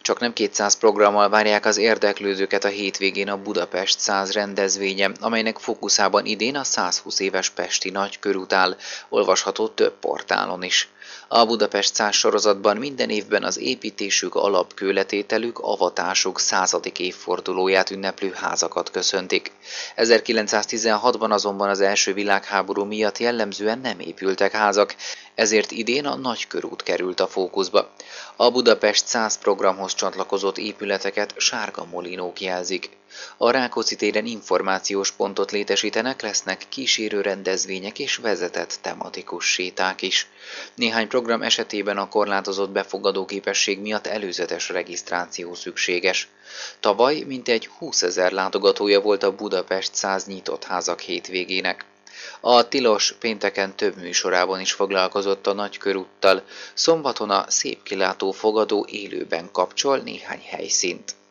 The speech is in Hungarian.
Csaknem 200 programmal várják az érdeklődőket a hétvégén a Budapest 100 rendezvénye, amelynek fókuszában idén a 120 éves pesti nagykörút áll, olvasható több portálon is. A Budapest 100 sorozatban minden évben az építésük, alapkőletételük, avatásuk 100. évfordulóját ünneplő házakat köszöntik. 1916-ban azonban az első világháború miatt jellemzően nem épültek házak, ezért idén a Nagykörút került a fókuszba. A Budapest 100 programhoz csatlakozott épületeket sárga molinók jelzik. A Rákóczi téren információs pontot létesítenek, lesznek kísérő rendezvények és vezetett tematikus séták is. Néhány program esetében a korlátozott befogadóképesség miatt előzetes regisztráció szükséges. Tavaly mintegy 20 000 látogatója volt a Budapest 100 nyitott házak hétvégének. A Tilos pénteken több műsorában is foglalkozott a Nagykörúttal, szombaton a szép kilátó fogadó élőben kapcsol néhány helyszínt.